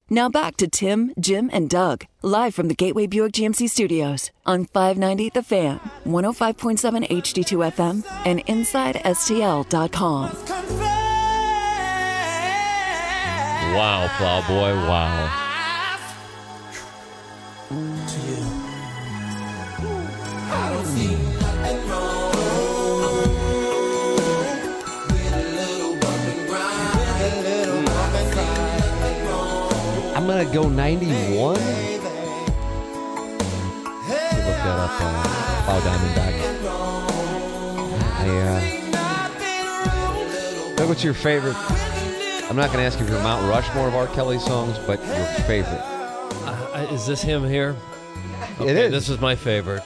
Now back to Tim, Jim, and Doug, live from the Gateway Buick GMC Studios on 590 The Fan, 105.7 HD2 FM, and InsideSTL.com. Wow, Plowboy, wow. I'm going to go 91. Look that up on Plow Diamondback. What's your favorite? I'm not going to ask you for your Mount Rushmore of R. Kelly songs, but your favorite. Is this him here? Okay, it is. This is my favorite.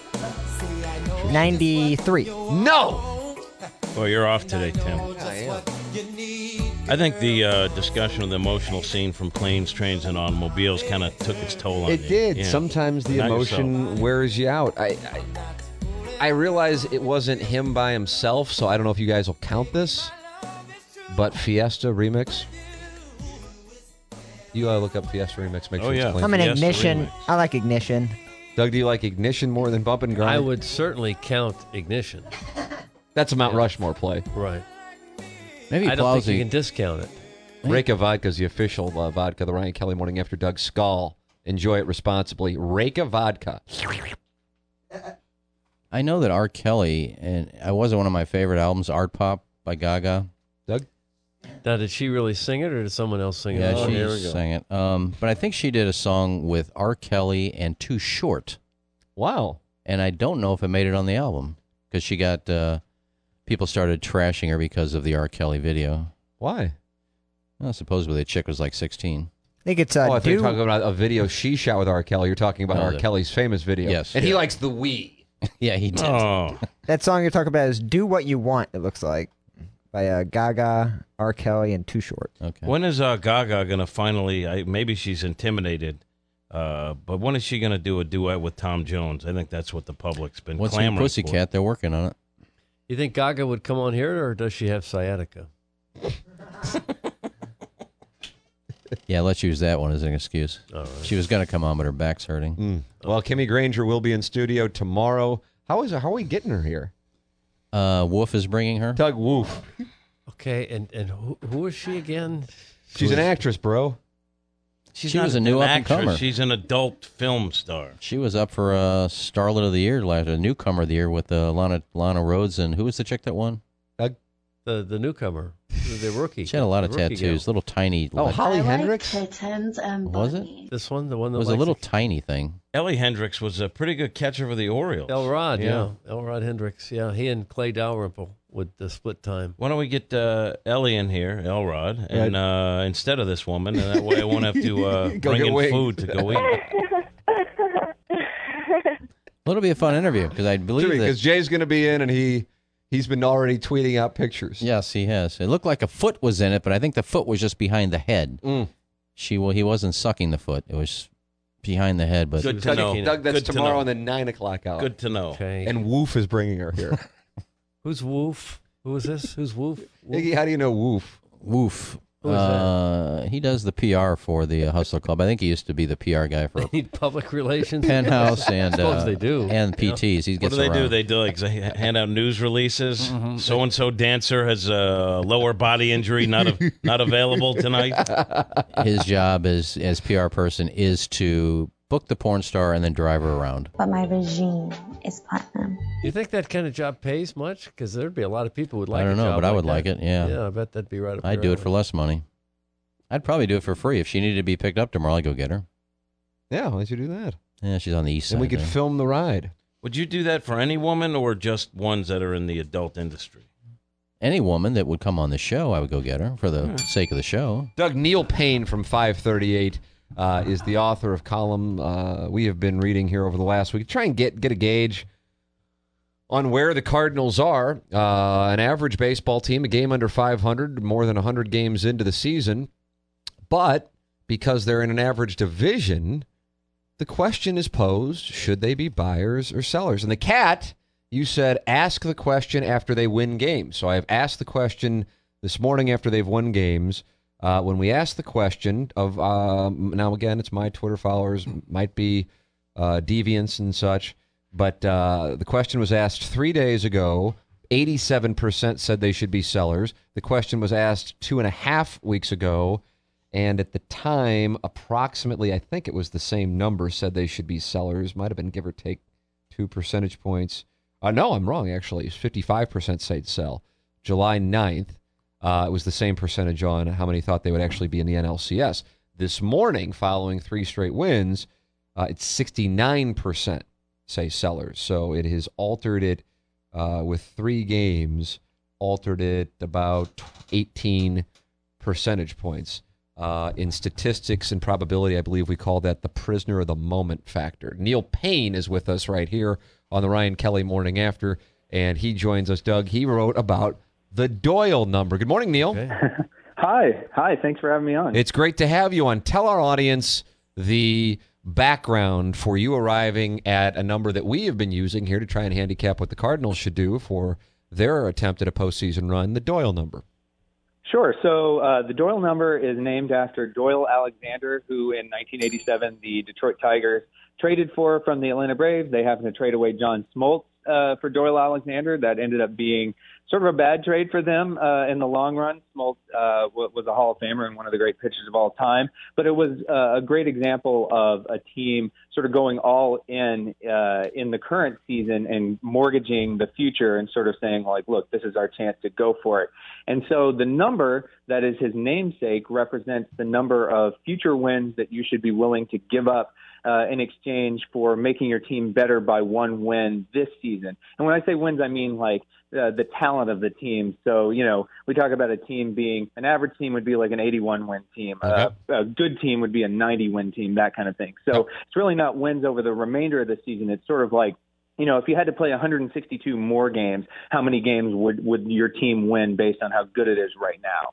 93. No! Well, you're off today, Tim. I am. I think the discussion of the emotional scene from Planes, Trains, and Automobiles kind of took its toll on you. It did. Yeah. Sometimes the Not emotion yourself. wears you out. I realize it wasn't him by himself, so I don't know if you guys will count this, but Fiesta remix. You look up Fiesta remix. Make sure it's clean. I'm an Fiesta Ignition. remix. I like Ignition. Doug, do you like Ignition more than Bump and Grind? I would certainly count Ignition. That's a Mount Rushmore play. Right. Maybe I don't think you Plowsy. can discount it. Reyka Vodka is the official vodka, the Ryan Kelly Morning After Doug Skull. Enjoy it responsibly. Reyka Vodka. I know that R. Kelly, and it wasn't one of my favorite albums, Art Pop by Gaga. Doug? Now, did she really sing it, or did someone else sing it? Yeah, Here we she go. sang it. But I think she did a song with R. Kelly and Too Short. Wow. And I don't know if it made it on the album because she got people started trashing her because of the R. Kelly video. Why? Well, supposedly the chick was like 16. I think it's I thought you Do. were talking about a video she shot with R. Kelly. You're talking about No, R. Kelly's famous video. Yes. And he likes the Wii. Yeah, he did. Oh, That song you're talking about is "Do What You Want." It looks like by Gaga, R. Kelly, and Too Short. Okay. when is Gaga going to finally, maybe she's intimidated, but when is she going to do a duet with Tom Jones? I think that's what the public's been What's in clamoring Pussycat? They're working on it. You think Gaga would come on here, or does she have sciatica? Yeah, let's use that one as an excuse. All right. She was going to come on, but her back's hurting. Well, Kimmy Granger will be in studio tomorrow. How are we getting her here? Wolf is bringing her. Doug Woof. Okay, and who is she again? She's an actress, bro. She's She not was a new an up-and-comer. actress. She's an adult film star. She was up for Starlet of the Year, a newcomer of the year with Lana Rhodes, and who was the chick that won? Doug? The newcomer, the rookie. She had a lot of The rookie tattoos, gal. little tiny. Oh, Holly I Hendricks? Like kittens and Was it? bunnies. This one, the one It that was a likes little to- tiny thing. Ellie Hendricks was a pretty good catcher for the Orioles. Elrod, Yeah. Elrod Hendricks. Yeah, he and Clay Dalrymple with the split time. Why don't we get Ellie in here, Elrod, and instead of this woman, and that way I won't have to Go bring get in wings. food to go eat. Well, it'll be a fun interview because I believe that. Because Jay's going to be in, and he's been already tweeting out pictures. Yes, he has. It looked like a foot was in it, but I think the foot was just behind the head. He wasn't sucking the foot; it was behind the head. But Good to know. Doug, that's Good to tomorrow know. on the 9 o'clock hour. Good to know. Okay. And Woof is bringing her here. Who's Woof? Who is this? Who's Woof? Iggy, how do you know Woof? Woof. Who is that? He does the PR for the Hustler Club. I think he used to be the PR guy for Need public relations. Penthouse and suppose they do. and PTs. He What gets do they do? around. They do like hand out news releases. So and so dancer has a lower body injury, not available tonight. His job as PR person is to book the porn star and then drive her around. But my regime is platinum. You think that kind of job pays much? Because there'd be a lot of people who would like. I don't a know, job but I would that. like it. Yeah, Yeah, I bet that'd be right up. I'd your do it alley. for less money. I'd probably do it for free if she needed to be picked up tomorrow. I'd go get her. Yeah, why don't you do that? Yeah, she's on the east side. And we could there. film the ride. Would you do that for any woman or just ones that are in the adult industry? Any woman that would come on the show, I would go get her for the sake of the show. Doug, Neil Payne from 538 is the author of column we have been reading here over the last week. Try and get a gauge on where the Cardinals are. An average baseball team, a game under 500, more than 100 games into the season. But because they're in an average division, the question is posed, should they be buyers or sellers? And the Cat, you said, ask the question after they win games. So I have asked the question this morning after they've won games. when we asked the question of, now again, it's my Twitter followers, might be deviants and such, but the question was asked 3 days ago. 87% said they should be sellers. The question was asked 2.5 weeks ago, and at the time, approximately, I think it was the same number, said they should be sellers. Might have been give or take 2 percentage points. No, I'm wrong, actually. 55% said sell. July 9th, it was the same percentage on how many thought they would actually be in the NLCS. This morning, following 3 straight wins, it's 69% say sellers. So it has altered it with 3 games, altered it about 18 percentage points. In statistics and probability, I believe we call that the prisoner of the moment factor. Neil Payne is with us right here on the Ryan Kelly Morning After, and he joins us. Doug, he wrote about the Doyle number. Good morning, Neil. Okay. Hi. Thanks for having me on. It's great to have you on. Tell our audience the background for you arriving at a number that we have been using here to try and handicap what the Cardinals should do for their attempt at a postseason run, the Doyle number. Sure. So the Doyle number is named after Doyle Alexander, who in 1987 the Detroit Tigers traded for from the Atlanta Braves. They happened to trade away John Smoltz for Doyle Alexander. That ended up being sort of a bad trade for them in the long run. Smoltz was a Hall of Famer and one of the great pitchers of all time. But it was a great example of a team sort of going all in the current season and mortgaging the future and sort of saying, like, look, this is our chance to go for it. And so the number that is his namesake represents the number of future wins that you should be willing to give up in exchange for making your team better by 1 win this season. And when I say wins, I mean like the talent of the team. So, we talk about a team being, an average team would be like an 81-win team. Okay. A good team would be a 90-win team, that kind of thing. So it's really not wins over the remainder of the season. It's sort of like, if you had to play 162 more games, how many games would your team win based on how good it is right now?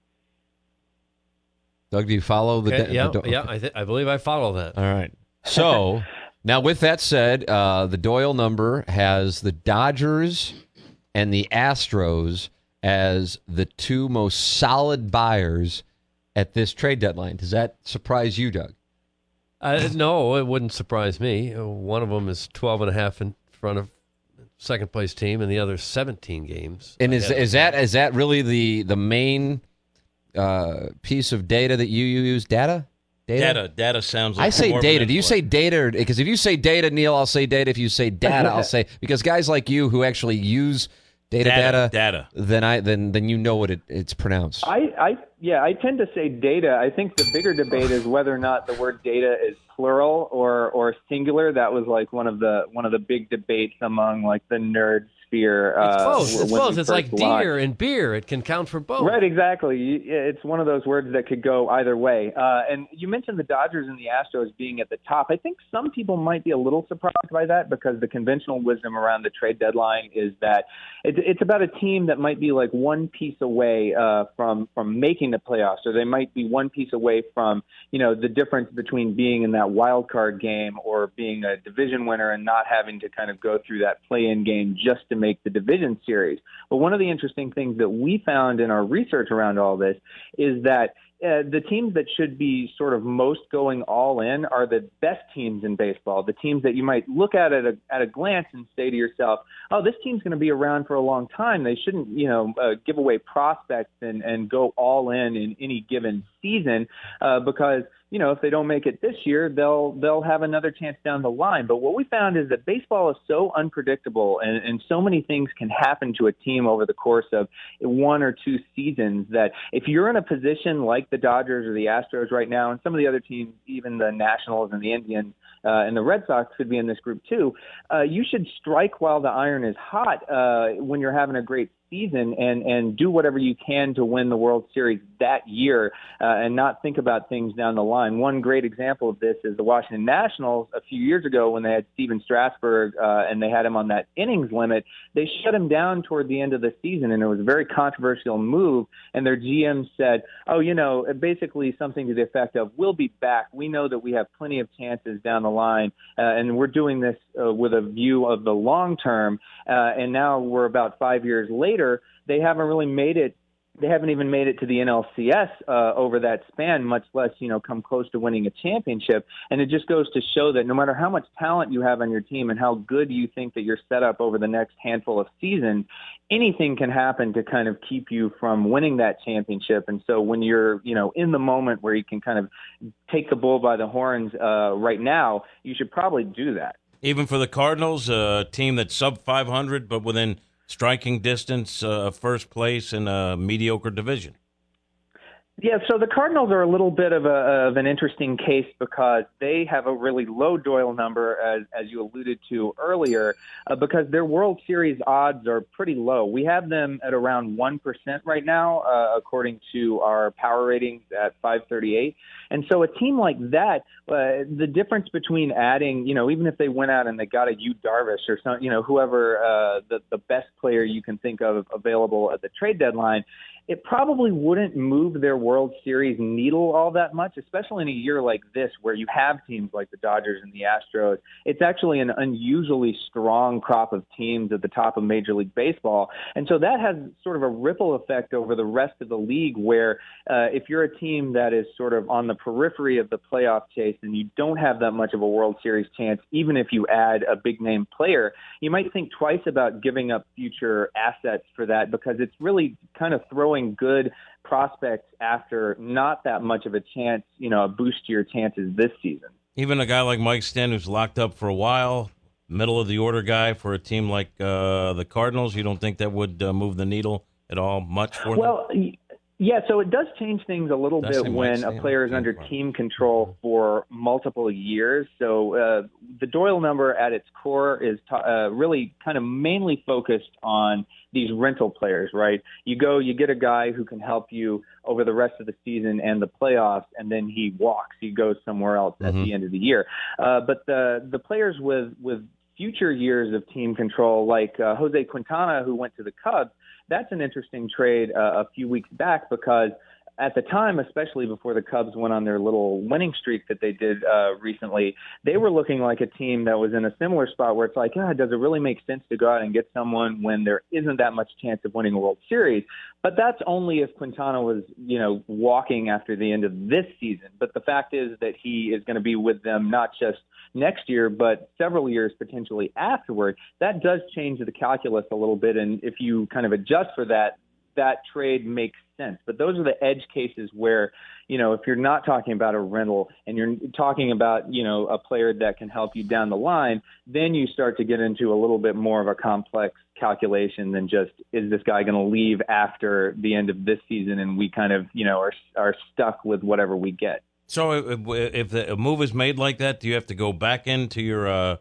Doug, do you follow the... Okay. I believe I follow that. All right. So, now with that said, the Doyle number has the Dodgers and the Astros as the 2 most solid buyers at this trade deadline. Does that surprise you, Doug? No, it wouldn't surprise me. One of them is 12.5 in front of second place team, and the other 17 games. And is that really the main piece of data that you use? Data sounds like I say more of data. an Do you say data? Because if you say data, Neil, I'll say data. If you say data, I'll say, because guys like you who actually use data, then you know what it's pronounced. I tend to say data. I think the bigger debate is whether or not the word data is plural or singular. That was like one of the big debates among like the nerd sphere. It's both. It's like deer and beer. It can count for both. Right, exactly. It's one of those words that could go either way. And you mentioned the Dodgers and the Astros being at the top. I think some people might be a little surprised by that because the conventional wisdom around the trade deadline is that it's about a team that might be like one piece away from making the playoffs, or they might be one piece away from, the difference between being in that wild card game or being a division winner and not having to kind of go through that play-in game just to make the division series. But one of the interesting things that we found in our research around all this is that the teams that should be sort of most going all in are the best teams in baseball, the teams that you might look at a glance and say to yourself, oh, this team's going to be around for a long time. They shouldn't, give away prospects and go all in any given season because, if they don't make it this year, they'll have another chance down the line. But what we found is that baseball is so unpredictable and so many things can happen to a team over the course of 1 or 2 seasons that if you're in a position like the Dodgers or the Astros right now, and some of the other teams, even the Nationals and the Indians and the Red Sox could be in this group too, you should strike while the iron is hot when you're having a great season and do whatever you can to win the World Series that year and not think about things down the line. One great example of this is the Washington Nationals a few years ago when they had Steven Strasburg and they had him on that innings limit. They shut him down toward the end of the season, and it was a very controversial move, and their GM said, basically something to the effect of, we'll be back. We know that we have plenty of chances down the line, and we're doing this with a view of the long term, and now we're about 5 years later. They haven't really made it They haven't even made it to the NLCS over that span, much less, come close to winning a championship. And it just goes to show that no matter how much talent you have on your team and how good you think that you're set up over the next handful of seasons, anything can happen to kind of keep you from winning that championship. And so when you're, in the moment where you can kind of take the bull by the horns right now, you should probably do that. Even for the Cardinals, a team that's sub 500, but within striking distance of first place in a mediocre division. Yeah, so the Cardinals are a little bit of an interesting case because they have a really low Doyle number, as you alluded to earlier, because their World Series odds are pretty low. We have them at around 1% right now, according to our power ratings at 538. And so a team like that, the difference between adding, even if they went out and they got a Yu Darvish or some, whoever the best player you can think of available at the trade deadline, it probably wouldn't move their World Series needle all that much, especially in a year like this where you have teams like the Dodgers and the Astros. It's actually an unusually strong crop of teams at the top of Major League Baseball. And so that has sort of a ripple effect over the rest of the league where if you're a team that is sort of on the periphery of the playoff chase and you don't have that much of a World Series chance, even if you add a big-name player, you might think twice about giving up future assets for that because it's really kind of throwing good prospects after not that much of a chance, a boost to your chances this season. Even a guy like Mike Stenn, who's locked up for a while, middle of the order guy for a team like the Cardinals, you don't think that would move the needle at all much for them? Well, yeah, so it does change things a little bit when a player is under team control for multiple years. So the Doyle number at its core is really kind of mainly focused on these rental players, right? You get a guy who can help you over the rest of the season and the playoffs, and then he walks. He goes somewhere else at the end of the year. But the players with future years of team control, like Jose Quintana, who went to the Cubs, that's an interesting trade a few weeks back because at the time, especially before the Cubs went on their little winning streak that they did recently, they were looking like a team that was in a similar spot where it's like, does it really make sense to go out and get someone when there isn't that much chance of winning a World Series? But that's only if Quintana was, walking after the end of this season. But the fact is that he is going to be with them not just next year, but several years potentially afterward. That does change the calculus a little bit. And if you kind of adjust for that, that trade makes sense. But those are the edge cases where, if you're not talking about a rental and you're talking about, a player that can help you down the line, then you start to get into a little bit more of a complex calculation than just, is this guy going to leave after the end of this season? And we kind of, are stuck with whatever we get. So if a move is made like that, do you have to go back into your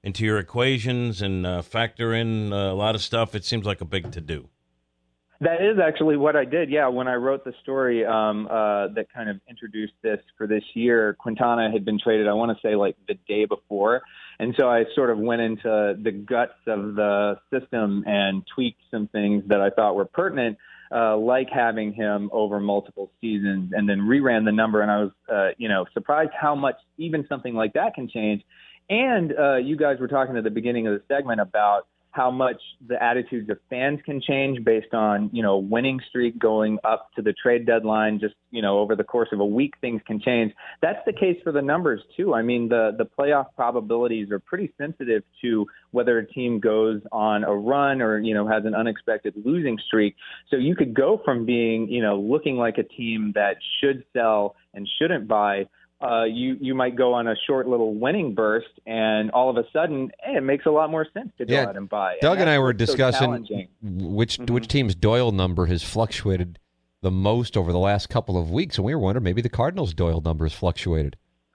equations and factor in a lot of stuff? It seems like a big to-do. That is actually what I did. Yeah, when I wrote the story that kind of introduced this for this year, Quintana had been traded, I want to say, like the day before. And so I sort of went into the guts of the system and tweaked some things that I thought were pertinent, like having him over multiple seasons, and then reran the number. And I was, surprised how much even something like that can change. And you guys were talking at the beginning of the segment about how much the attitudes of fans can change based on, a winning streak going up to the trade deadline. Just, over the course of a week, things can change. That's the case for the numbers, too. I mean, the playoff probabilities are pretty sensitive to whether a team goes on a run or, has an unexpected losing streak. So you could go from being, looking like a team that should sell and shouldn't buy. You might go on a short little winning burst, and all of a sudden, it makes a lot more sense to go out and buy. Doug and I were discussing which team's Doyle number has fluctuated the most over the last couple of weeks, and we were wondering maybe the Cardinals' Doyle number has fluctuated.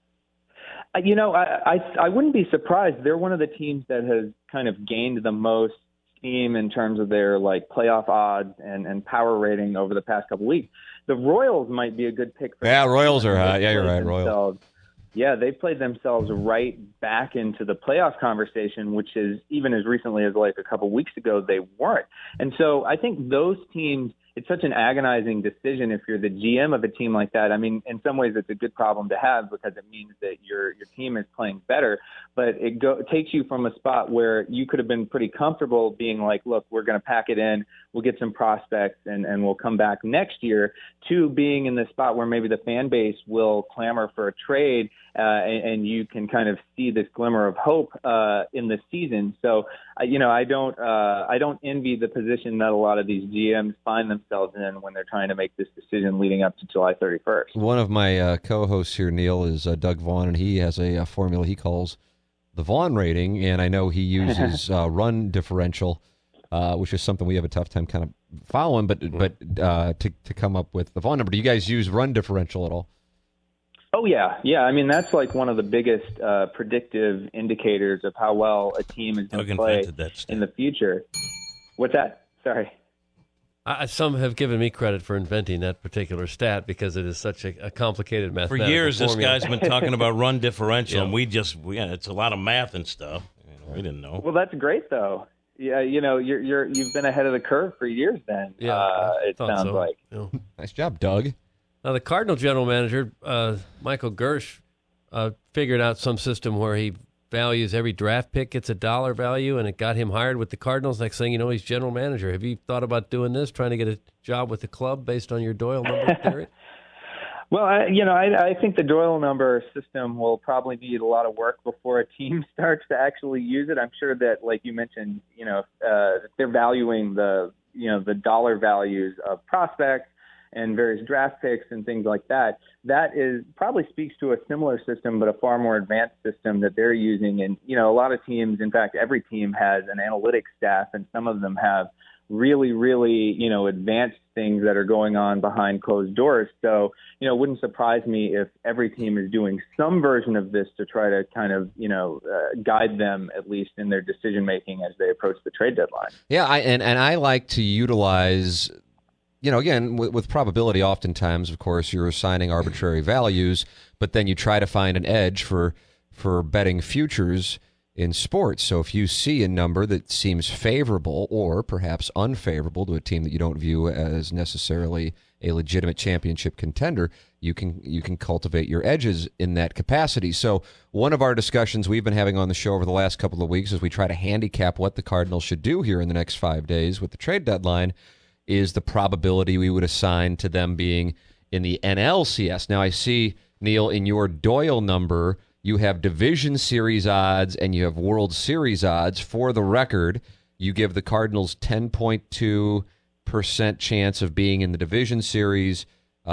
I wouldn't be surprised. They're one of the teams that has kind of gained the most steam in terms of their playoff odds and power rating over the past couple of weeks. The Royals might be a good pick for them. Royals are high. Yeah, you're right, Royals. Yeah, they played themselves right back into the playoff conversation, which is even as recently as a couple of weeks ago, they weren't. And so I think those teams, it's such an agonizing decision if you're the GM of a team like that. I mean, in some ways, it's a good problem to have because it means that your team is playing better. But it takes you from a spot where you could have been pretty comfortable being like, look, we're going to pack it in, we'll get some prospects, and we'll come back next year, to being in the spot where maybe the fan base will clamor for a trade, and you can kind of see this glimmer of hope in the season. So, I don't envy the position that a lot of these GMs find themselves in when they're trying to make this decision leading up to July 31st. One of my co-hosts here, Neil, is Doug Vaughn, and he has a formula he calls the Vaughn rating, and I know he uses run differential, which is something we have a tough time kind of following, but to come up with the Vaughn number. Do you guys use run differential at all? Oh, yeah. I mean, that's like one of the biggest predictive indicators of how well a team is going to play in the future. What's that? Sorry. Some have given me credit for inventing that particular stat because it is such a complicated mathematical For years, formula. this guy's been talking about run differential, and it's a lot of math and stuff. We didn't know. Well, that's great, though. Yeah, you've been ahead of the curve for years then. Yeah, it sounds like. Yeah. Nice job, Doug. Now, the Cardinal general manager, Michael Gersh, figured out some system where he values every draft pick gets a dollar value, and it got him hired with the Cardinals. Next thing you know, he's general manager. Have you thought about doing this, trying to get a job with the club based on your Doyle number theory? Well, I think the Doyle number system will probably need a lot of work before a team starts to actually use it. I'm sure that, like you mentioned, if they're valuing the dollar values of prospects and various draft picks and things like that, that is probably speaks to a similar system, but a far more advanced system that they're using. And, a lot of teams, in fact, every team has an analytics staff, and some of them have really, really, advanced things that are going on behind closed doors. So, it wouldn't surprise me if every team is doing some version of this to try to kind of, guide them at least in their decision making as they approach the trade deadline. Yeah, I like to utilize, again, with probability, oftentimes, of course, you're assigning arbitrary values, but then you try to find an edge for betting futures in sports. So if you see a number that seems favorable or perhaps unfavorable to a team that you don't view as necessarily a legitimate championship contender, you can cultivate your edges in that capacity. So one of our discussions we've been having on the show over the last couple of weeks as we try to handicap what the Cardinals should do here in the next 5 days with the trade deadline is the probability we would assign to them being in the NLCS. Now I see, Neil, in your Doyle number, you have Division Series odds and you have World Series odds. For the record, you give the Cardinals 10.2% chance of being in the Division Series,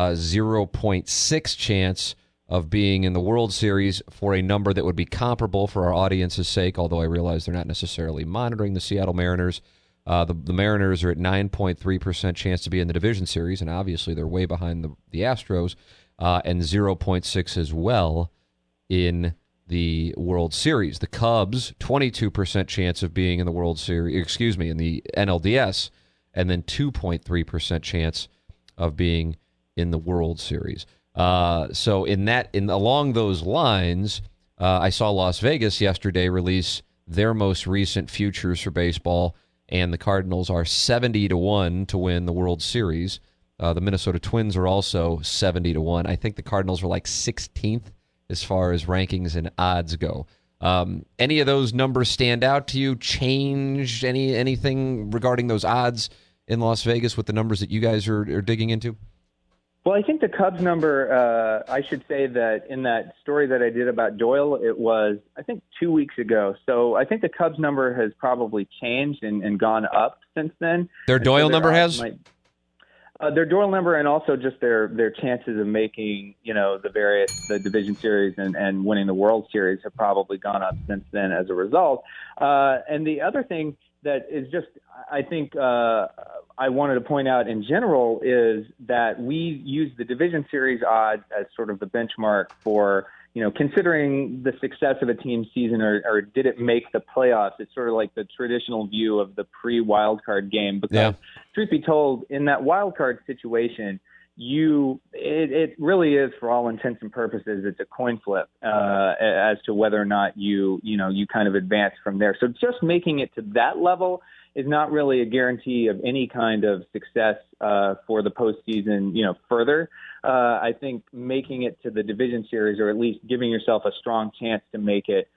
0.6 chance of being in the World Series, for a number that would be comparable for our audience's sake, although I realize they're not necessarily monitoring the Seattle Mariners. The Mariners are at 9.3% chance to be in the Division Series, and obviously they're way behind the Astros, and 0.6 as well in the World Series. The Cubs, 22% chance of being in the World Series, in the NLDS, and then 2.3% chance of being in the World Series. So along those lines, I saw Las Vegas yesterday release their most recent futures for baseball, and the Cardinals are 70-1 to win the World Series. The Minnesota Twins are also 70-1. I think the Cardinals are like 16th as far as rankings and odds go. Any of those numbers stand out to you? Changed anything regarding those odds in Las Vegas with the numbers that you guys are digging into? Well, I think the Cubs number, I should say that in that story that I did about Doyle, it was, I think, 2 weeks ago. So I think the Cubs number has probably changed and gone up since then. Their Doyle number has? Their Doyle number, and also just their chances of making, the Division Series and winning the World Series have probably gone up since then as a result. And the other thing that is just, I think, I wanted to point out in general is that we use the Division Series odds as sort of the benchmark for, considering the success of a team's season or did it make the playoffs. It's sort of like the traditional view of the pre-wildcard game because, truth be told, in that wildcard situation, it really is, for all intents and purposes, it's a coin flip as to whether or not you kind of advance from there. So just making it to that level is not really a guarantee of any kind of success for the postseason, further. I think making it to the division series, or at least giving yourself a strong chance to make it,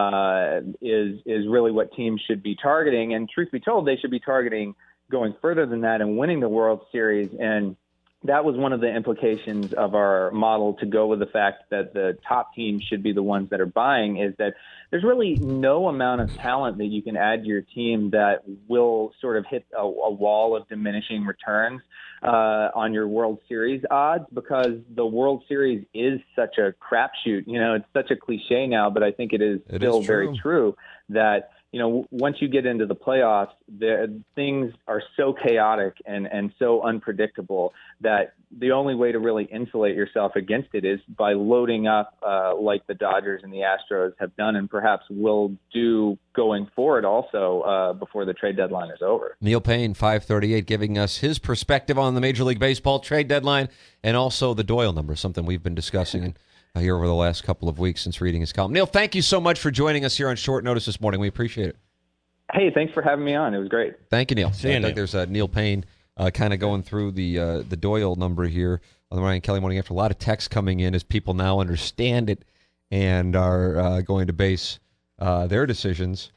is really what teams should be targeting. And truth be told, they should be targeting going further than that and winning the World Series. And that was one of the implications of our model to go with the fact that the top teams should be the ones that are buying, is that there's really no amount of talent that you can add to your team that will sort of hit a wall of diminishing returns on your World Series odds, because the World Series is such a crapshoot. It's such a cliche now, but I think it is still very true that once you get into the playoffs, things are so chaotic and so unpredictable that the only way to really insulate yourself against it is by loading up like the Dodgers and the Astros have done, and perhaps will do going forward also before the trade deadline is over. Neil Payne, 538, giving us his perspective on the Major League Baseball trade deadline and also the Doyle number, something we've been discussing here over the last couple of weeks since reading his column. Neil, thank you so much for joining us here on short notice this morning. We appreciate it. Hey, thanks for having me on. It was great. Thank you, Neil. See you, Neil. There's Neil Payne kind of going through the Doyle number here on the Ryan Kelly Morning After. A lot of texts coming in as people now understand it and are going to base their decisions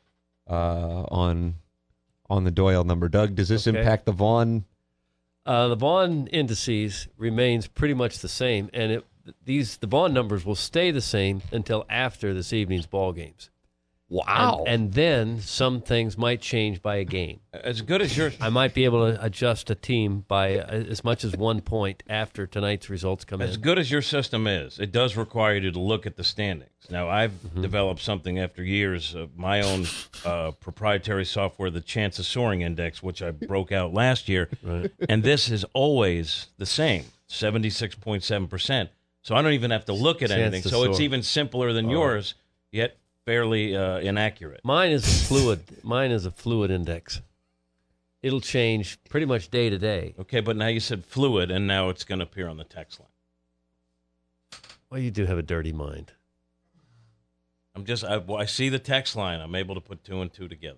on the Doyle number. Doug, does this impact the Vaughn? The Vaughn indices remains pretty much the same, and the Vaughn numbers will stay the same until after this evening's ball games. Wow. And then some things might change by a game. As good as your I might be able to adjust a team by as much as 1 point after tonight's results come in. As good as your system is, it does require you to look at the standings. Now, I've developed something after years of my own proprietary software, the Chance of Soaring Index, which I broke out last year. Right. And this is always the same, 76.7%. So I don't even have to look at anything. So it's even simpler than yours, yet fairly inaccurate. Mine is a fluid index. It'll change pretty much day to day. Okay, but now you said fluid, and now it's going to appear on the text line. Well, you do have a dirty mind. I see the text line. I'm able to put 2 and 2 together.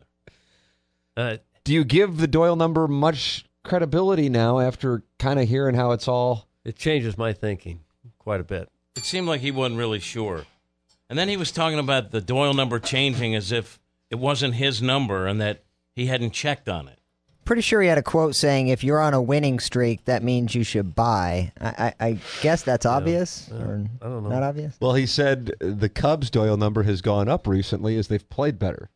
Do you give the Doyle number much credibility now after kind of hearing how it's all? It changes my thinking quite a bit. It seemed like he wasn't really sure. And then he was talking about the Doyle number changing as if it wasn't his number and that he hadn't checked on it. Pretty sure he had a quote saying, if you're on a winning streak, that means you should buy. I guess that's obvious, or I don't know. not obvious? Well, he said the Cubs' Doyle number has gone up recently as they've played better.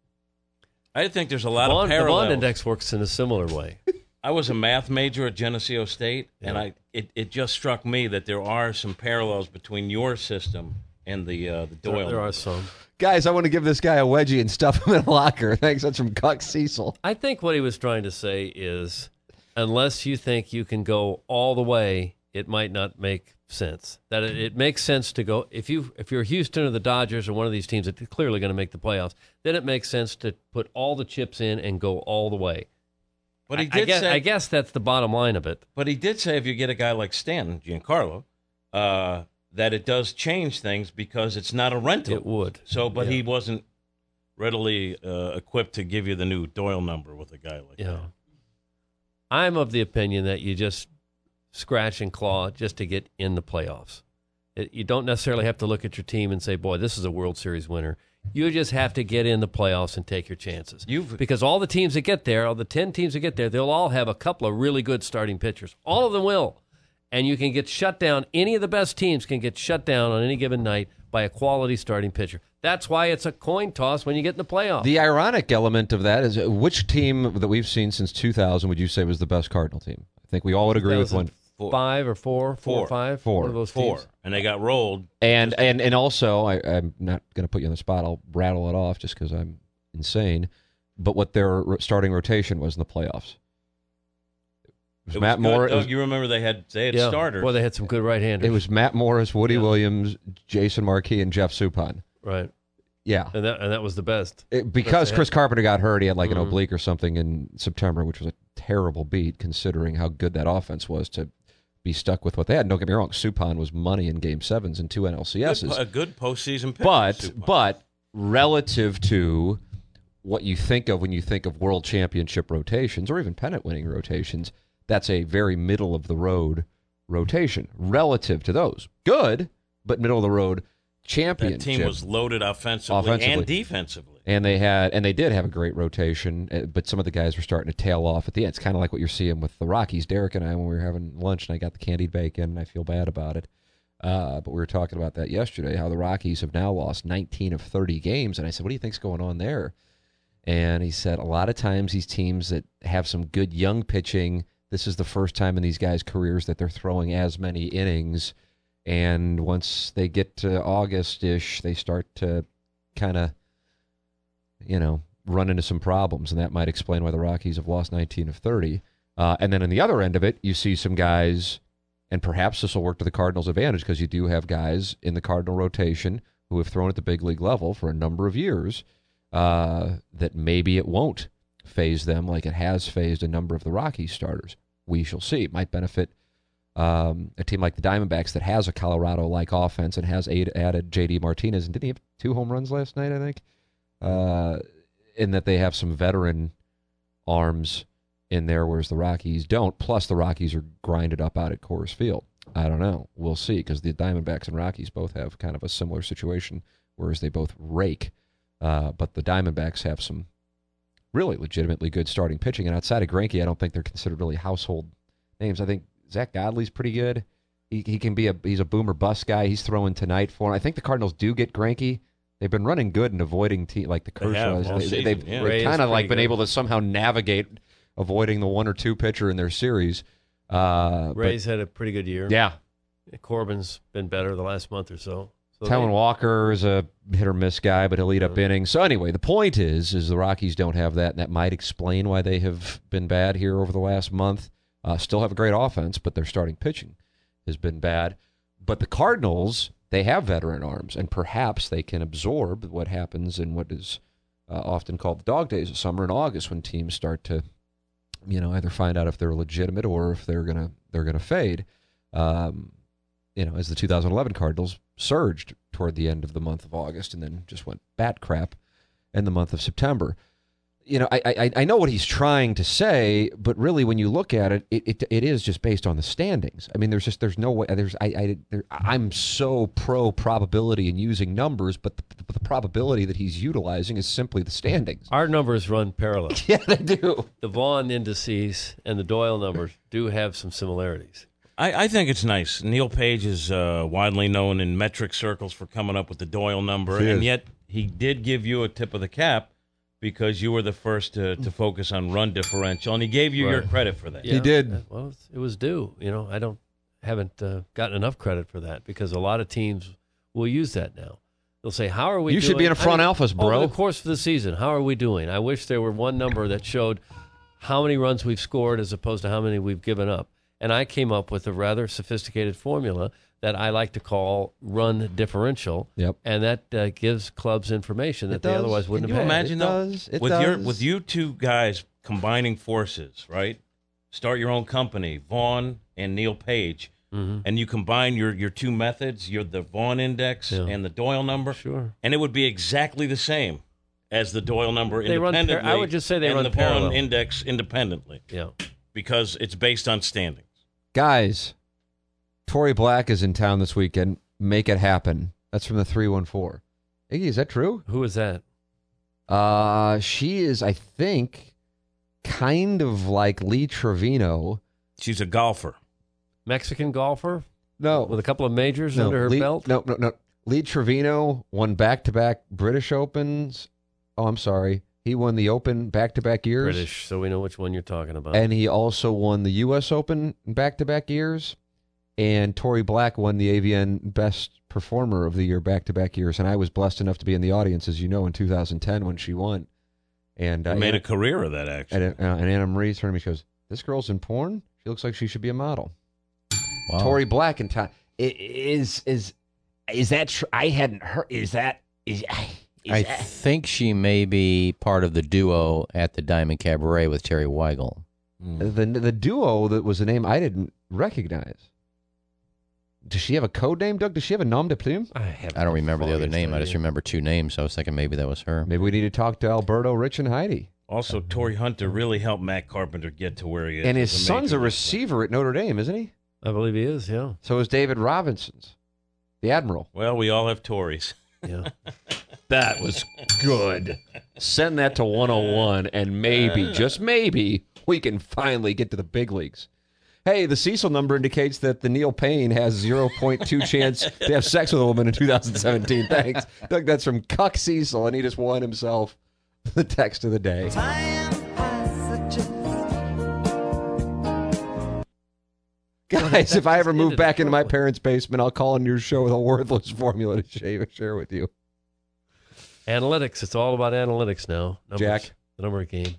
I think there's a lot of The parallels. Vaughn index works in a similar way. I was a math major at Geneseo State, and it just struck me that there are some parallels between your system and the Doyle. There are some. Guys, I want to give this guy a wedgie and stuff him in a locker. Thanks. That's from Cuck Cecil. I think what he was trying to say is, unless you think you can go all the way, it might not make sense. That it makes sense to go if you're Houston or the Dodgers or one of these teams that are clearly going to make the playoffs, then it makes sense to put all the chips in and go all the way. But he did say, I guess that's the bottom line of it. But he did say if you get a guy like Stanton, Giancarlo, that it does change things because it's not a rental. It would. So, but he wasn't readily equipped to give you the new Doyle number with a guy like that. I'm of the opinion that you just scratch and claw just to get in the playoffs. You don't necessarily have to look at your team and say, boy, this is a World Series winner. You just have to get in the playoffs and take your chances. Because all the teams that get there, all the 10 teams that get there, they'll all have a couple of really good starting pitchers. All of them will. And you can get shut down. Any of the best teams can get shut down on any given night by a quality starting pitcher. That's why it's a coin toss when you get in the playoffs. The ironic element of that is which team that we've seen since 2000 would you say was the best Cardinal team? I think we all would agree with one. 5 or 4 or 5? Four. One of those Four. teams. And they got rolled. And also, I'm not going to put you on the spot. I'll rattle it off just because I'm insane. But what their starting rotation was in the playoffs. It was Matt Morris. Doug, you remember they had starters. Well, they had some good right-handers. It was Matt Morris, Woody Williams, Jason Marquis, and Jeff Suppan. Right. Yeah. And that was the best. Because Chris Carpenter got hurt, he had like an oblique or something in September, which was a terrible beat considering how good that offense was to be stuck with what they had. Don't get me wrong, Suppan was money in Game 7s and 2 NLCSs. A good postseason pitcher. But relative to what you think of when you think of world championship rotations or even pennant-winning rotations, that's a very middle-of-the-road rotation relative to those. Good, but middle-of-the-road championship. That team was loaded offensively and defensively. And they did have a great rotation, but some of the guys were starting to tail off at the end. It's kind of like what you're seeing with the Rockies. Derek and I, when we were having lunch, and I got the candied bacon, and I feel bad about it. But we were talking about that yesterday, how the Rockies have now lost 19 of 30 games. And I said, what do you think's going on there? And he said, a lot of times these teams that have some good young pitching, this is the first time in these guys' careers that they're throwing as many innings. And once they get to August-ish, they start to kind of, run into some problems. And that might explain why the Rockies have lost 19 of 30. And then on the other end of it, you see some guys, and perhaps this will work to the Cardinals' advantage because you do have guys in the Cardinal rotation who have thrown at the big league level for a number of years, that maybe it won't phase them like it has phased a number of the Rockies starters. We shall see. It might benefit a team like the Diamondbacks that has a Colorado-like offense and has added J.D. Martinez. And didn't he have 2 home runs last night, I think? In that they have some veteran arms in there, whereas the Rockies don't. Plus, the Rockies are grinded up out at Coors Field. I don't know. We'll see, because the Diamondbacks and Rockies both have kind of a similar situation, whereas they both rake. But the Diamondbacks have some really legitimately good starting pitching. And outside of Greinke, I don't think they're considered really household names. I think Zach Godley's pretty good. He can be he's a boomer bust guy. He's throwing tonight for him. I think the Cardinals do get Greinke. They've been running good and avoiding like the Kershaws. They've kind of like been able to somehow navigate avoiding the 1 or 2 pitcher in their series. Ray's had a pretty good year. Yeah. Corbin's been better the last month or so. Talon Walker is a hit-or-miss guy, but he'll eat up innings. So anyway, the point is the Rockies don't have that, and that might explain why they have been bad here over the last month. Still have a great offense, but their starting pitching has been bad. But the Cardinals, they have veteran arms, and perhaps they can absorb what happens in what is often called the dog days of summer in August, when teams start to, either find out if they're legitimate or if they're gonna fade. As the 2011 Cardinals surged toward the end of the month of August and then just went bat crap in the month of September. I know what he's trying to say, but really when you look at it, it is just based on the standings. I mean, there's no way. I'm so pro probability in using numbers, but the probability that he's utilizing is simply the standings. Our numbers run parallel. Yeah, they do. The Vaughn indices and the Doyle numbers do have some similarities. I think it's nice. Neil Page is widely known in metric circles for coming up with the Doyle number, and yet he did give you a tip of the cap because you were the first to focus on run differential, and he gave you your credit for that. Yeah, he did. Well, it was due. I haven't gotten enough credit for that because a lot of teams will use that now. They'll say, how are we doing? You should be in a front office, bro. Over the course of the season, how are we doing? I wish there were one number that showed how many runs we've scored as opposed to how many we've given up. And I came up with a rather sophisticated formula that I like to call run differential. Yep. And that gives clubs information that they otherwise wouldn't have had. Can you imagine, though, with you two guys combining forces, right? Start your own company, Vaughn and Neil Page, and you combine your two methods, the Vaughn index and the Doyle number, and it would be exactly the same as the Doyle number independently. I would just say they run the parallel. Vaughn index independently. Yeah. Because it's based on standings. Guys, Tori Black is in town this weekend. Make it happen. That's from the 314. Iggy, is that true? Who is that? She is, I think, kind of like Lee Trevino. She's a golfer. Mexican golfer? No. With a couple of majors under her belt? No. Lee Trevino won back-to-back British Opens. Oh, I'm sorry. He won the Open back-to-back years. British, so we know which one you're talking about. And he also won the U.S. Open back-to-back years. And Tori Black won the AVN Best Performer of the Year back-to-back years. And I was blessed enough to be in the audience, as you know, in 2010 when she won. And made a career of that, actually. And Anna Marie turned to me and goes, "This girl's in porn? She looks like she should be a model." Wow. Tori Black in time. Is that true? I hadn't heard. I think she may be part of the duo at the Diamond Cabaret with Terry Weigel. The duo that was the name I didn't recognize. Does she have a code name, Doug? Does she have a nom de plume? I don't remember the other name. I just remember two names. So I was thinking maybe that was her. Maybe we need to talk to Alberto, Rich, and Heidi. Also, Torrey Hunter really helped Matt Carpenter get to where he is. And his as a son's major a league receiver at Notre Dame, isn't he? I believe he is, yeah. So is David Robinson's, the Admiral. player. Well, we all have Torreys. Yeah. That was good. Send that to 101, and maybe, just maybe, we can finally get to the big leagues. Hey, the Cecil number indicates that the Neil Payne has 0.2 chance to have sex with a woman in 2017. Thanks. Doug, that's from Cuck Cecil, and he just won himself the text of the day. Guys, if I ever move back into my parents' basement, I'll call in your show with a worthless formula to share with you. Analytics. It's all about analytics now. Numbers. Jack? The number game.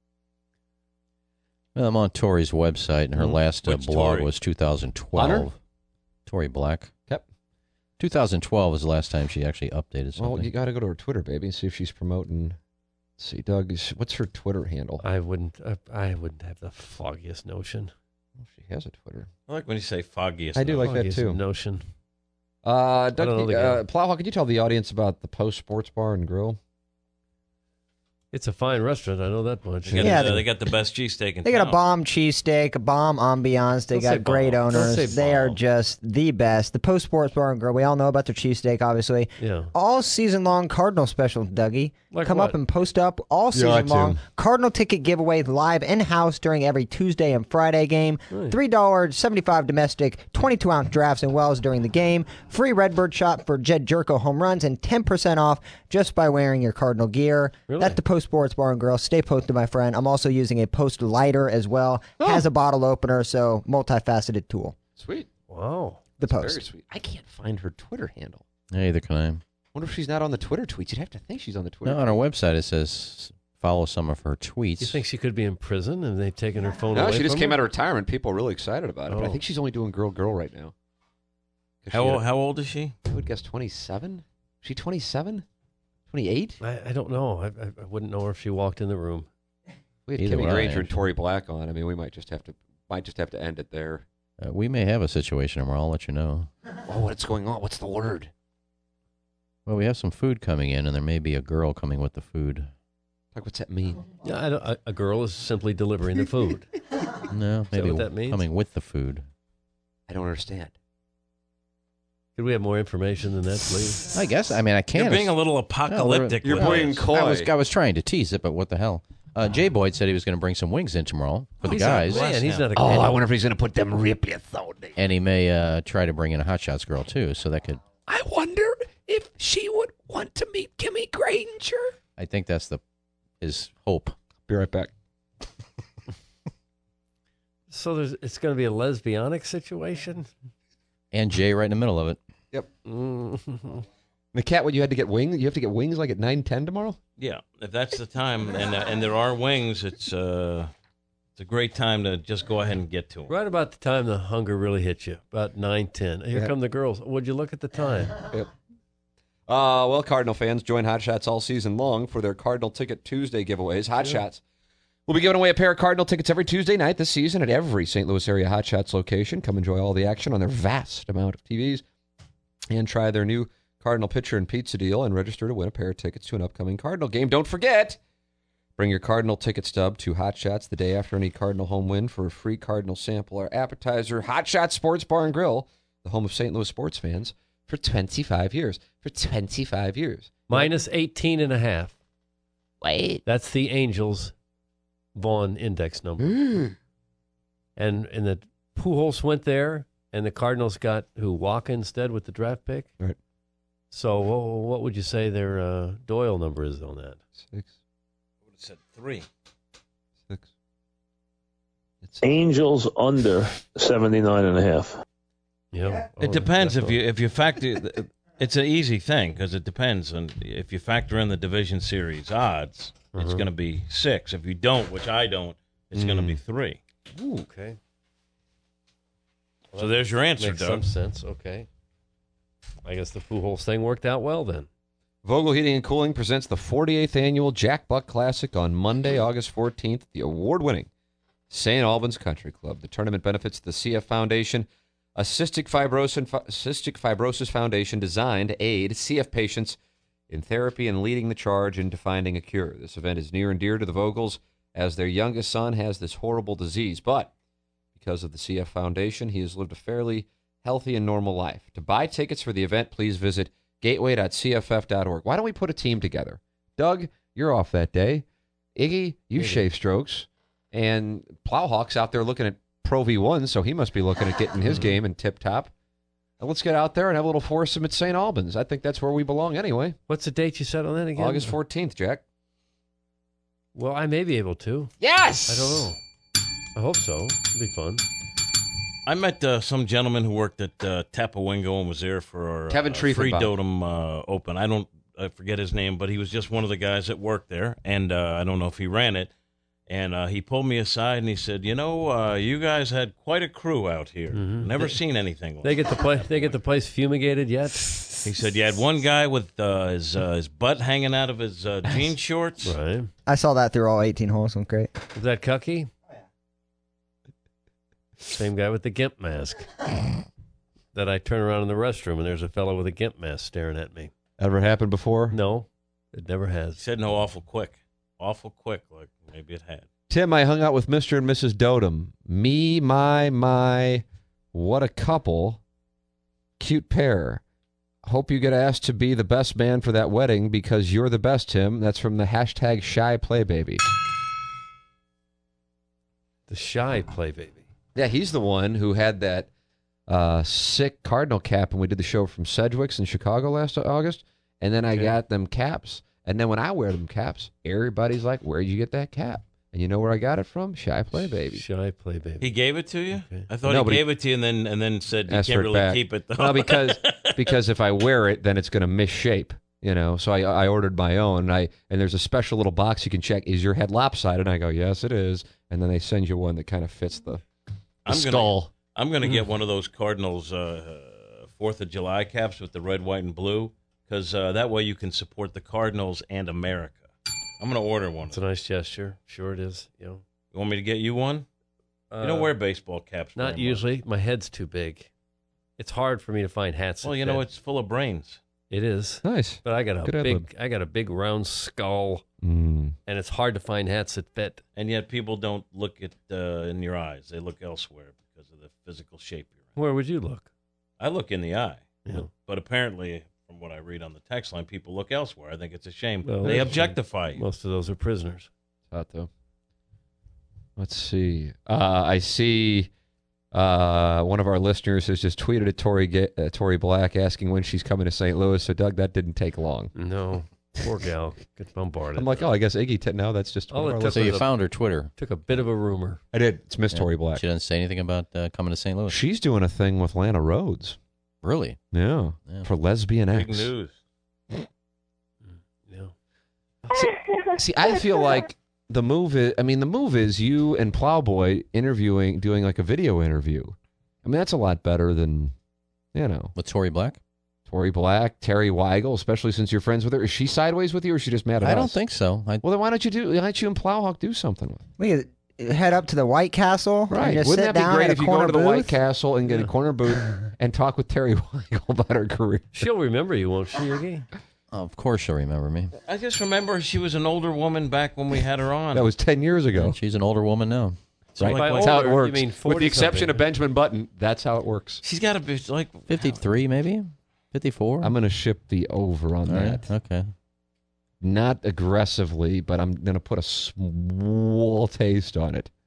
Well, I'm on Tori's website, and her last Which blog Tori? was 2012. Hunter? Tori Black. Yep. 2012 was the last time she actually updated something. Well, you got to go to her Twitter, baby, and see if she's promoting. Let's see, Doug, what's her Twitter handle? I wouldn't have the foggiest notion. Well, she has a Twitter. I like when you say foggiest. I do like that Foggiest too. notion. Doug, don't know the guy. Plowhawk, could you tell the audience about the Post Sports Bar and Grill? It's a fine restaurant. I know that much. They got the best cheesesteak in They got a town. bomb cheesesteak, a bomb ambiance. They Don't say got great bomb. Don't owners. say They are bomb. just the best. The Post Sports Bar and Grill. We all know about their cheesesteak, obviously. Yeah. All season long Cardinal special, Dougie. Like Come what? up and post up all season long. Cardinal ticket giveaway live in house during every Tuesday and Friday game. Nice. $3.75 domestic, 22-ounce drafts and wells during the game. Free Redbird shot for Jed Jerko home runs and 10% off just by wearing your Cardinal gear. Really? That's the Post Sports Bar and Grill. Stay posted, my friend. I'm also using a Post lighter as well. Has a bottle opener, so multifaceted tool. Sweet. Wow. The Very Post. sweet. I can't find her Twitter handle. Neither can I. Wonder if she's not on the Twitter tweets. You'd have to think she's on the Twitter. No, on her website it says follow some of her tweets. You think she could be in prison and they've taken her phone No, away she just from came her? out of retirement. People are really excited about it. But I Oh. think she's only doing girl right now. How old is she? I would guess 27. She 27? 28? I don't know. I wouldn't know her if she walked in the room. We had Either Kimmy way, Granger and actually. Tori Black on. I mean, we might just have to end it there. We may have a situation where I'll let you know. Oh, what's going on? What's the word? Well, we have some food coming in, and there may be a girl coming with the food. Like, what's that mean? Yeah, a girl is simply delivering the food. No, that maybe what that means? coming with the food. I don't understand. Could we have more information than that, please? I guess. I mean, I can't. You're being a little apocalyptic. You're with being this. coy. I was trying to tease it, but what the hell? Jay Boyd said he was going to bring some wings in tomorrow for the He's guys, not- Man, he's not a Oh, kid. I wonder if he's going to put them ripley thought. and he may try to bring in a Hot Shots girl too, so that could. I wonder if she would want to meet Kimmy Granger. I think that's his hope. Be right back. So it's going to be a lesbianic situation? And Jay right in the middle of it. Yep. Mm. The cat, what you had to get wings? You have to get wings like at 9:10 tomorrow? Yeah, if that's the time, and there are wings, it's a great time to just go ahead and get to them. Right about the time the hunger really hits you, about 9:10. Here Yeah. come the girls. Would you look at the time? Yep. Well, Cardinal fans, join Hot Shots all season long for their Cardinal Ticket Tuesday giveaways. Hot Shots will be giving away a pair of Cardinal tickets every Tuesday night this season at every St. Louis area Hot Shots location. Come enjoy all the action on their vast amount of TVs and try their new Cardinal Pitcher and Pizza deal and register to win a pair of tickets to an upcoming Cardinal game. Don't forget, bring your Cardinal ticket stub to Hot Shots the day after any Cardinal home win for a free Cardinal sample or appetizer. Hot Shots Sports Bar and Grill, the home of St. Louis sports fans, for 25 years. For 25 years. Minus 18.5. Wait. That's the Angels' Vaughn index number. And the Pujols went there, and the Cardinals got who? Walker instead with the draft pick? Right. So what would you say their Doyle number is on that? 6. I would have said 3. 6. It's Angels under 79.5. Yeah. It depends if you factor. It's an easy thing because it depends on if you factor in the division series odds. It's going to be 6. If you don't, which I don't, it's going to be 3. Ooh, okay. So there's your answer, Makes Doug. some sense. Okay. I guess the Pujols thing worked out well then. Vogel Heating and Cooling presents the 48th annual Jack Buck Classic on Monday, August 14th. The award-winning St. Albans Country Club. The tournament benefits the CF Foundation, a cystic fibrosis foundation designed to aid CF patients in therapy and leading the charge into finding a cure. This event is near and dear to the Vogels as their youngest son has this horrible disease. But because of the CF Foundation, he has lived a fairly healthy and normal life. To buy tickets for the event, please visit gateway.cff.org. Why don't we put a team together? Doug, you're off that day. Iggy, you shave strokes. And Plowhawk's out there looking at Pro V1, so he must be looking at getting his game in tip-top. And let's get out there and have a little foursome at St. Albans. I think that's where we belong anyway. What's the date you set on that again? August 14th, Jack. Well, I may be able to. Yes! I don't know. I hope so. It'll be fun. I met some gentleman who worked at Tapawingo and was there for our Kevin free Triefenbach. Dotem Open. I forget his name, but he was just one of the guys that worked there, and I don't know if he ran it. And he pulled me aside and he said, you guys had quite a crew out here. Mm-hmm. Never seen anything like They get the place fumigated yet? He said you had one guy with his butt hanging out of his jean shorts. Right. I saw that through all 18 holes. It was great. Was that Cucky? Same guy with the gimp mask. That I turn around in the restroom and there's a fellow with a gimp mask staring at me. Ever happened before? No, it never He has. said no, awful quick, like maybe it had. Tim, I hung out with Mr. and Mrs. Dotem. Me, my, what a couple. Cute pair. Hope you get asked to be the best man for that wedding because you're the best, Tim. That's from the hashtag Shy Play Baby. The Shy Play Baby. Yeah, he's the one who had that sick Cardinal cap when we did the show from Sedgwick's in Chicago last August. And then I got them caps. And then when I wear them caps, everybody's like, where'd you get that cap? And you know where I got it from? Shy Play Baby. Shy Play Baby. He gave it to you? Okay. I thought No, he but he gave it to you and then said you asked can't for it really back. keep it, though. Well, because if I wear it, then it's going to misshape, So I ordered my own, and there's a special little box you can check. Is your head lopsided? And I go, yes, it is. And then they send you one that kind of fits the skull. I'm going to get one of those Cardinals 4th of July caps with the red, white, and blue, because that way you can support the Cardinals and America. I'm going to order one. It's a nice gesture. Sure it is. You want me to get you one? You don't wear baseball caps. Not very usually. My head's too big. It's hard for me to find hats. Well, that fit. it's full of brains. It is. Nice. But I got Good a big round skull, Mm. and it's hard to find hats that fit. And yet people don't look at in your eyes. They look elsewhere because of the physical shape you're in. Where would you look? I look in the eye. Yeah. But apparently, from what I read on the text line, people look elsewhere. I think it's a shame. Well, they objectify you. Most of those are prisoners. Hot though. Let's see. I see one of our listeners has just tweeted at Tori Black asking when she's coming to St. Louis. So, Doug, that didn't take long. No. Poor gal. Get bombarded. I'm like, I guess Iggy. No, that's just one of our So listeners. you found her Twitter. Took a bit of a rumor. I did. It's Miss Tori Black. She doesn't say anything about coming to St. Louis. She's doing a thing with Lana Rhodes. Really? Yeah. For Lesbian Big X. news. Yeah. See, I feel like the move is you and Plowboy doing like a video interview. I mean, that's a lot better than, With Tori Black? Tori Black, Terry Weigel, especially since you're friends with her. Is she sideways with you, or is she just mad at us? I don't think so. Well, then why don't you and Plowhawk do something with? We could head up to the White Castle. Right. And just Wouldn't sit that be down great at if a you go corner to the booth? White Castle and get a corner booth and talk with Terry Weigel about her career? She'll remember you, won't she, Iggy? Of course she'll remember me. I just remember she was an older woman back when we had her on. That was 10 years ago. And she's an older woman now. Right. By That's how it older, works. you mean With the exception 40-something. of Benjamin Button, that's how it works. She's got to be like 53, maybe? 54? I'm going to ship the over on All right, that. okay. Not aggressively, but I'm going to put a small taste on it.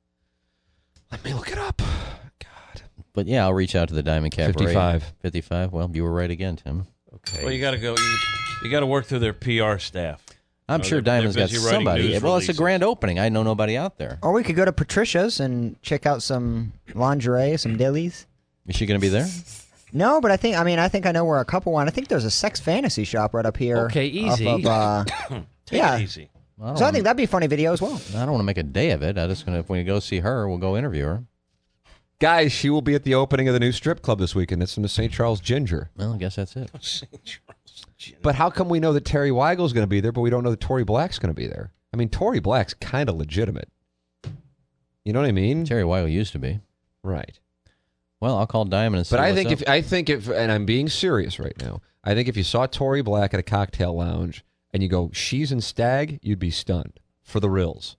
Let me look it up. God. But yeah, I'll reach out to the Diamond Cabaret. 55. 55? Well, you were right again, Tim. Okay. Well, you got to go. You got to work through their PR staff. I'm sure they're Diamond's got busy writing somebody. news Well, it's a releases. grand opening. I know nobody out there. Or we could go to Patricia's and check out some lingerie, some dillies. Is she going to be there? No, but I think I know where a couple want. I think there's a sex fantasy shop right up here. Okay, easy. Off of, Take yeah. it easy. Well, So I think that'd be a funny video as well. I don't want to make a day of it. I just gonna if we go see her, we'll go interview her. Guys, she will be at the opening of the new strip club this weekend. It's in the St. Charles Ginger. Well, I guess that's it. St. Charles. But how come we know that Terry Weigel's going to be there, but we don't know that Tori Black's going to be there? I mean, Tori Black's kind of legitimate. You know what I mean? Terry Wiley used to be. Right. Well, I'll call Diamond and see But I what's think up. if, and I'm being serious right now, I think if you saw Tori Black at a cocktail lounge and you go, she's in Stag, you'd be stunned. For the Rills.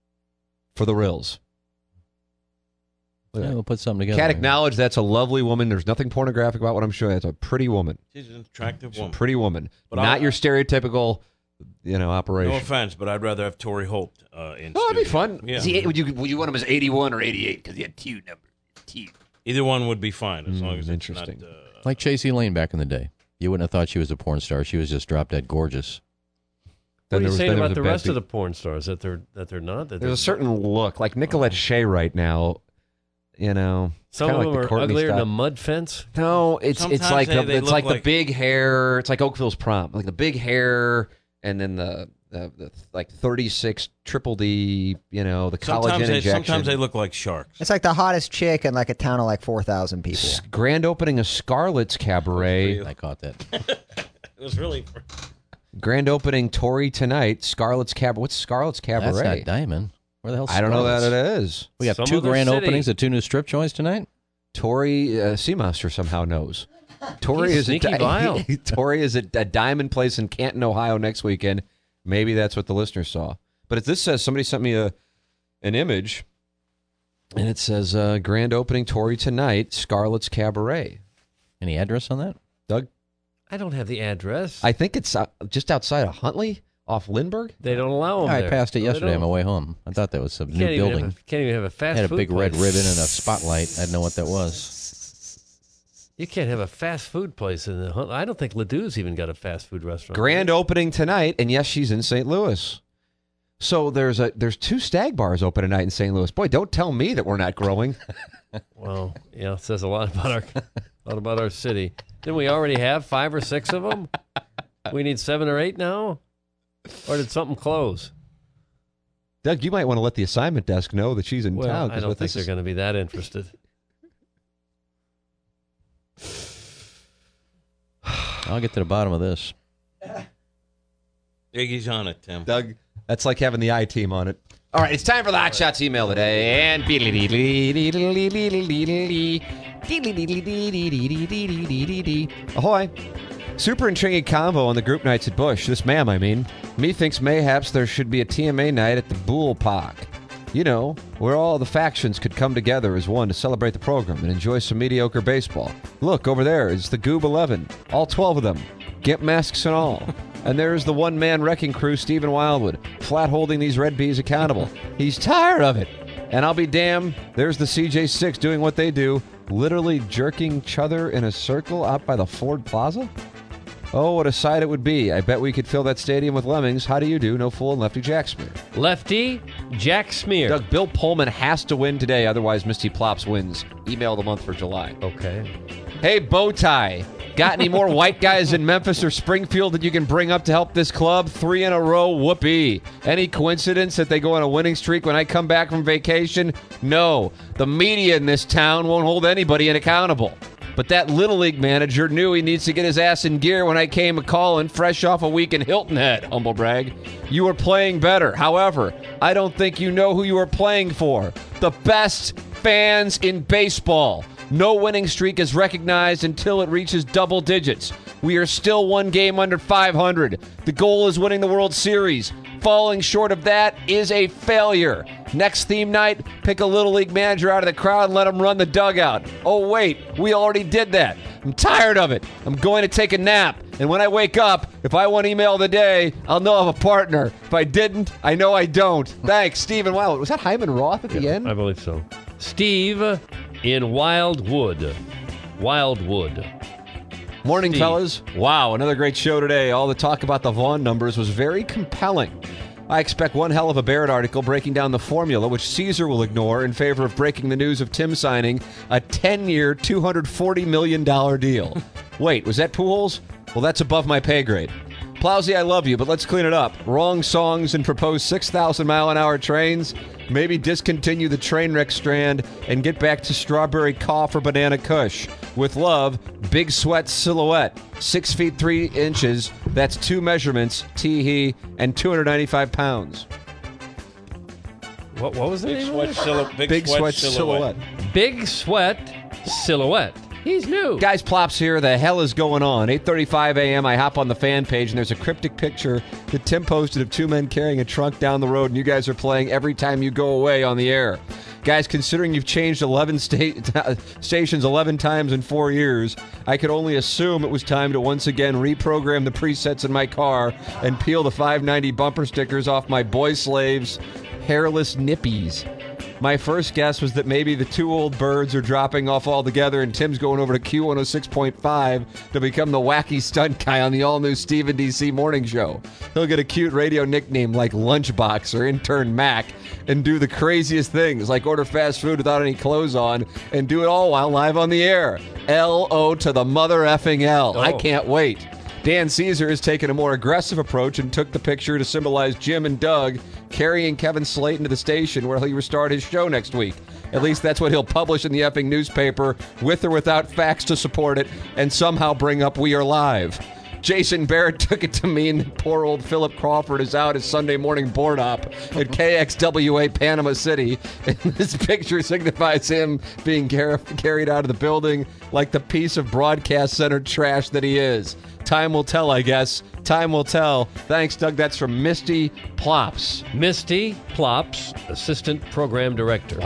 For the Rills. Yeah, we'll put something together. Can't acknowledge that's a lovely woman. There's nothing pornographic about what I'm showing. It's a pretty woman. She's an attractive woman. A pretty woman. But Not your stereotypical, operation. No offense, but I'd rather have Torrey Holt in. Oh, that'd be fun. Yeah. Would you want him as 81 or 88? Because he had two numbers. Either one would be fine as long as interesting. it's not. Like Chasey Lane back in the day. You wouldn't have thought she was a porn star. She was just drop dead gorgeous. What are you saying about the rest of the porn stars that they're not? There's a certain look, like Nicolette Shea right now. Some of like them the are Courtney uglier than style. a mud fence. No, it's Sometimes like they it's look like the like- big hair. It's like Oakville's prom, like the big hair, and then the like 36 triple D. The collagen injection. Sometimes they look like sharks. It's like the hottest chick in like a town of like 4,000 people. Grand opening of Scarlett's Cabaret. I caught that. It was really. Grand opening Tori tonight. Scarlett's Cabaret. What's Scarlett's Cabaret? That's not Diamond. Where the hell? I don't know that Scarlett's? it is. We got Some two other grand city. openings at two new strip joints tonight. Tori Seamaster somehow knows. Tori He's is sneaky vile. Tori is at a Diamond Place in Canton, Ohio next weekend. Maybe that's what the listener saw. But this says somebody sent me an image, and it says grand opening Tori tonight, Scarlett's Cabaret. Any address on that? Doug, I don't have the address. I think it's just outside of Huntley, off Lindbergh. They don't allow them I there. passed it No, they yesterday on don't. my way home. I thought that was a You new can't even building. can't even have a fast Had a food big red place. ribbon and a spotlight. I didn't know what that was. You can't have a fast food place in the. I don't think Ledoux's even got a fast food restaurant. Grand opening tonight, and yes, she's in St. Louis. So there's two Stag bars open tonight in St. Louis. Boy, don't tell me that we're not growing. Well, yeah, it says a lot about our city. Didn't we already have 5 or 6 of them? We need 7 or 8 now, or did something close? Doug, you might want to let the assignment desk know that she's in Well, town. I don't think they're going to be that interested. I'll get to the bottom of this. Iggy's on it, Tim. Doug, that's like having the I-team on it. All right, it's time for the Hot Shots email today. And ahoy. Super intriguing combo on the group nights at Bush. This ma'am, I mean. Me thinks mayhaps there should be a TMA night at the Bull Park. Where all the factions could come together as one to celebrate the program and enjoy some mediocre baseball. Look, over there is the Goob 11. All 12 of them. Gimp masks and all. And there's the one-man wrecking crew, Stephen Wildwood, flat holding these Red Bees accountable. He's tired of it. And I'll be damned, there's the CJ6 doing what they do, literally jerking each other in a circle out by the Ford Plaza. Oh, what a sight it would be. I bet we could fill that stadium with lemmings. How do you do? No fool and Lefty Jack Smear. Lefty Jack Smear. Doug, Bill Pullman has to win today, otherwise Misty Plops wins. Email of the month for July. Okay. Hey, Bowtie. Got any more white guys in Memphis or Springfield that you can bring up to help this club? 3 in a row, whoopee. Any coincidence that they go on a winning streak when I come back from vacation? No. The media in this town won't hold anybody accountable. But that Little League manager knew he needs to get his ass in gear when I came a-calling fresh off a week in Hilton Head, humble brag. You were playing better. However, I don't think you know who you are playing for. The best fans in baseball. No winning streak is recognized until it reaches double digits. We are still 1 game under 500. The goal is winning the World Series. Falling short of that is a failure. Next theme night, pick a Little League manager out of the crowd and let him run the dugout. Oh, wait, we already did that. I'm tired of it. I'm going to take a nap. And when I wake up, if I want email of the day, I'll know I have a partner. If I didn't, I know I don't. Thanks, Stephen Wildwood. Was that Hyman Roth at the end? I believe so. Steve in Wildwood. Wildwood. Morning, Steve. fellas. Wow, another great show today. All the talk about the Vaughn numbers was very compelling. I expect one hell of a Barrett article breaking down the formula, which Caesar will ignore in favor of breaking the news of Tim signing a 10-year, $240 million deal. Wait, was that Pujols? Well, that's above my pay grade. Plowsy, I love you, but let's clean it up. Wrong songs and propose 6,000-mile-an-hour trains. Maybe discontinue the train wreck strand and get back to strawberry cough or banana kush. With love, Big Sweat Silhouette. 6 feet 3 inches. That's 2 measurements, tee-hee, and 295 pounds. What was the Big name Sweat of it? Silhouette. Big Sweat Silhouette. Big Sweat Silhouette. He's new. Guys, plops here. The hell is going on? 8:35 a.m. I hop on the fan page, and there's a cryptic picture that Tim posted of two men carrying a trunk down the road, and you guys are playing Every Time You Go Away on the air. Guys, considering you've changed 11 stations 11 times in 4 years, I could only assume it was time to once again reprogram the presets in my car and peel the 590 bumper stickers off my Boy Slaves hairless nippies. My first guess was that maybe the two old birds are dropping off altogether and Tim's going over to Q106.5 to become the wacky stunt guy on the all-new Steve and DC morning show. He'll get a cute radio nickname like Lunchbox or Intern Mac and do the craziest things like order fast food without any clothes on and do it all while live on the air. L-O to the mother effing L. I can't wait. Dan Caesar has taken a more aggressive approach and took the picture to symbolize Jim and Doug carrying Kevin Slayton to the station where he'll restart his show next week. At least that's what he'll publish in the effing newspaper, with or without facts to support it, and somehow bring up We Are Live. Jason Barrett took it to mean that poor old Philip Crawford is out his Sunday morning board op at KXWA Panama City, and this picture signifies him being carried out of the building like the piece of broadcast center trash that he is. Time will tell, I guess. Time will tell. Thanks, Doug. That's from Misty Plops. Misty Plops, Assistant Program Director.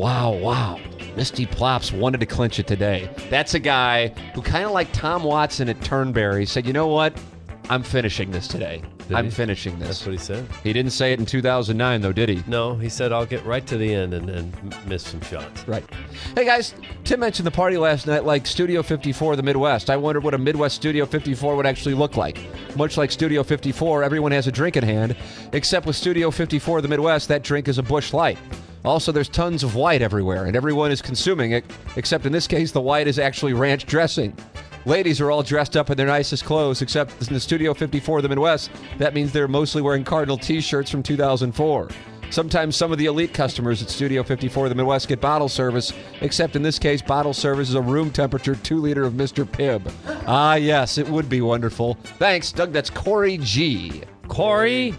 Wow. Misty Plops wanted to clinch it today. That's a guy who, kind of like Tom Watson at Turnberry, said, you know what? I'm finishing this today. I'm finishing this. That's what he said. He didn't say it in 2009, though, did he? No, he said, I'll get right to the end and miss some shots. Right. Hey, guys, Tim mentioned the party last night like Studio 54 of the Midwest. I wondered what a Midwest Studio 54 would actually look like. Much like Studio 54, everyone has a drink in hand, except with Studio 54 of the Midwest, that drink is a Busch Light. Also, there's tons of white everywhere, and everyone is consuming it, except in this case, the white is actually ranch dressing. Ladies are all dressed up in their nicest clothes, except in the Studio 54 of the Midwest. That means they're mostly wearing Cardinal T-shirts from 2004. Sometimes some of the elite customers at Studio 54 of the Midwest get bottle service, except in this case, bottle service is a room temperature 2-liter of Mr. Pibb. Ah, yes, it would be wonderful. Thanks, Doug. That's Corey G. Corey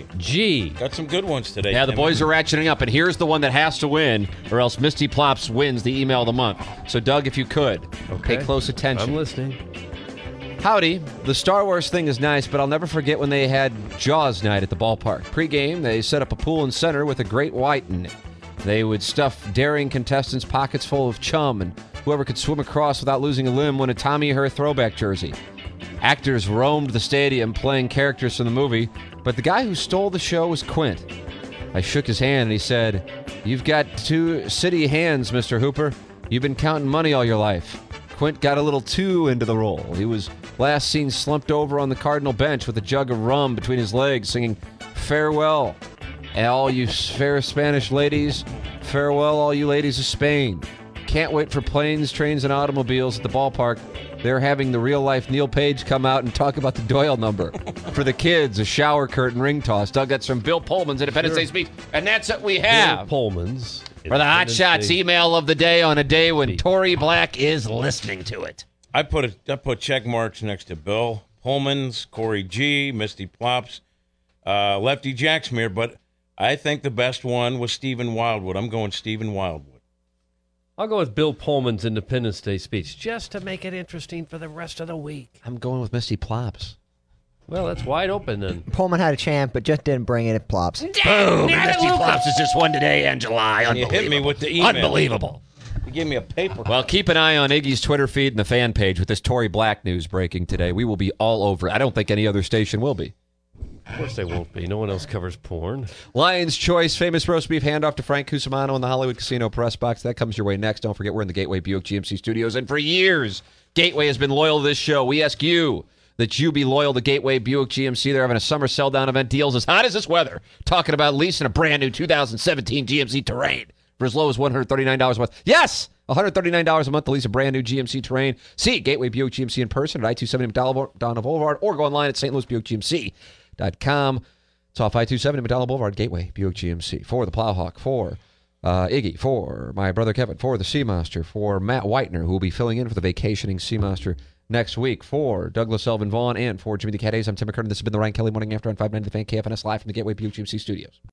G. Got some good ones today. Yeah, the Tim. boys are ratcheting up, and here's the one that has to win, or else Misty Plops wins the email of the month. So, Doug, if you could, pay close attention. I'm listening. Howdy. The Star Wars thing is nice, but I'll never forget when they had Jaws night at the ballpark. Pre-game, they set up a pool in center with a great white in it. They would stuff daring contestants' pockets full of chum, and whoever could swim across without losing a limb won a Tommy Her throwback jersey. Actors roamed the stadium playing characters from the movie, but the guy who stole the show was Quint. I shook his hand and he said, "You've got two city hands, Mr. Hooper. You've been counting money all your life." Quint got a little too into the role. He was last seen slumped over on the Cardinal bench with a jug of rum between his legs, singing "Farewell, all you fair Spanish ladies. Farewell, all you ladies of Spain. Can't wait for planes, trains, and automobiles at the ballpark. They're having the real-life Neil Page come out and talk about the Doyle number. For the kids, a shower curtain ring toss." Doug, that's from Bill Pullman's Independence Day speech. And that's what we have. Bill Pullman's. For the Hot Shots email of the day on a day when Tory Black is listening to it. I put check marks next to Bill Pullman's, Corey G, Misty Plops, Lefty Jacksmere, but I think the best one was Stephen Wildwood. I'm going Stephen Wildwood. I'll go with Bill Pullman's Independence Day speech, just to make it interesting for the rest of the week. I'm going with Misty Plops. Well, that's wide open then. Pullman had a chance, but just didn't bring it at Plops. Boom! Misty Plops is just one today in July. You hit me with the email. Unbelievable. You gave me a paper. Well, keep an eye on Iggy's Twitter feed and the fan page with this Tory Black news breaking today. We will be all over it. I don't think any other station will be. Of course they won't be. No one else covers porn. Lion's Choice, famous roast beef handoff to Frank Cusimano in the Hollywood Casino press box. That comes your way next. Don't forget, we're in the Gateway Buick GMC studios. And for years, Gateway has been loyal to this show. We ask you that you be loyal to Gateway Buick GMC. They're having a summer sell-down event. Deals as hot as this weather. Talking about leasing a brand new 2017 GMC Terrain for as low as $139 a month. Yes! $139 a month to lease a brand new GMC Terrain. See Gateway Buick GMC in person at I-270 McDonald Boulevard or go online at stlouisbuickgmc.com. It's off I-270 McDonald Boulevard, Gateway Buick GMC. For the Plowhawk, for Iggy, for my brother Kevin, for the Seamaster, for Matt Whitener, who will be filling in for the vacationing Seamaster next week, for Douglas Elvin Vaughn, and for Jimmy the Cat Hayes. I'm Tim McKernan. This has been the Ryan Kelly Morning After on 590 The Fan, KFNS, live from the Gateway Buick GMC studios.